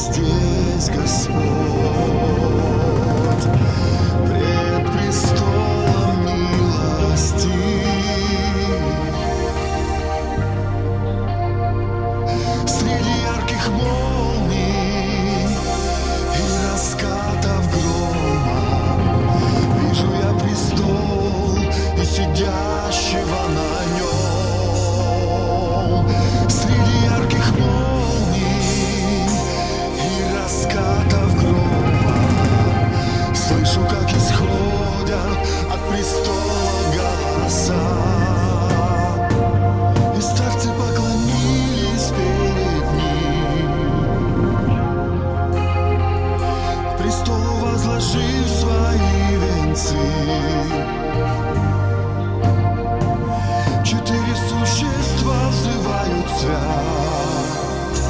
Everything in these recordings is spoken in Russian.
здесь Господь, пред престолом милости. Среди ярких молний и раскатов грома вижу я престол и сидящего на нем. Среди ярких молний и раскатов грома слышу, как исходят от престола голоса. И старцы поклонились перед ним, к престолу возложив свои венцы. Четыре существа взывают свят,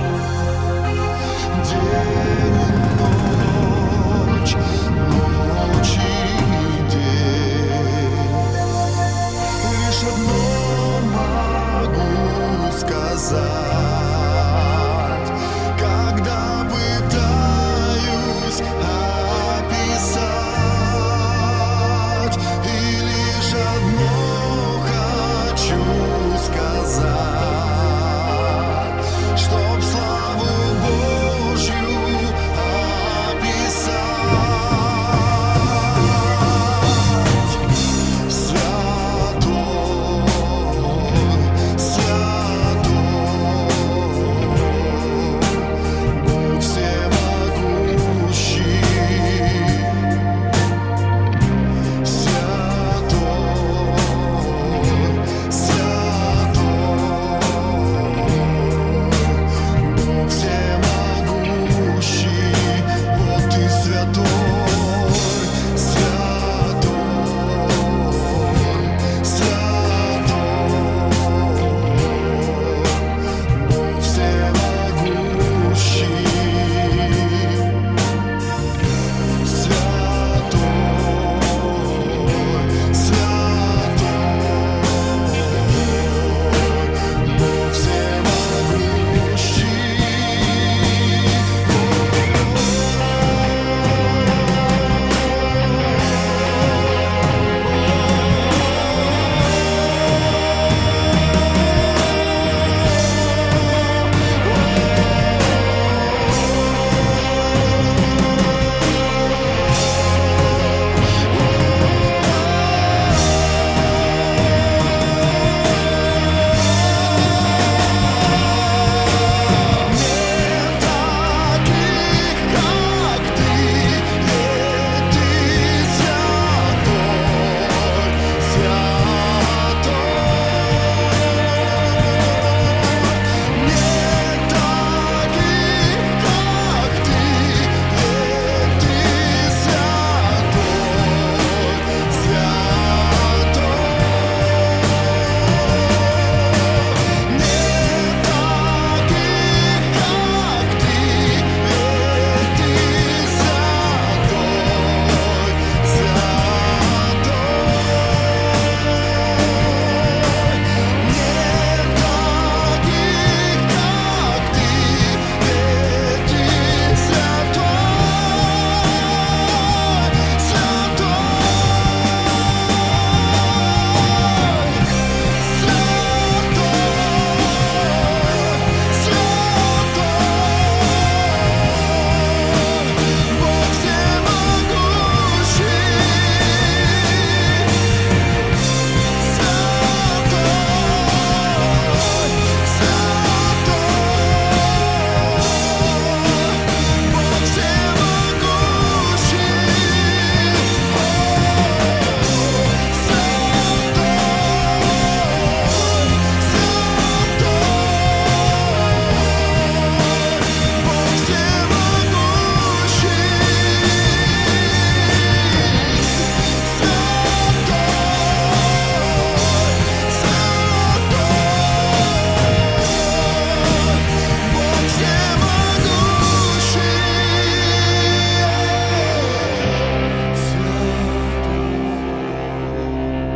день и ночь, ночь и день. Лишь одно могу сказать, когда пытаюсь описать, и лишь одно хочу сказать, чтоб славу Божью описать. Святой, святой, Бог всемогущий. Святой, святой, Бог всемогущий. Вот ты святой, святой, святой, Бог всемогущий.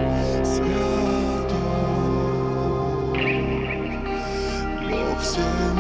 всем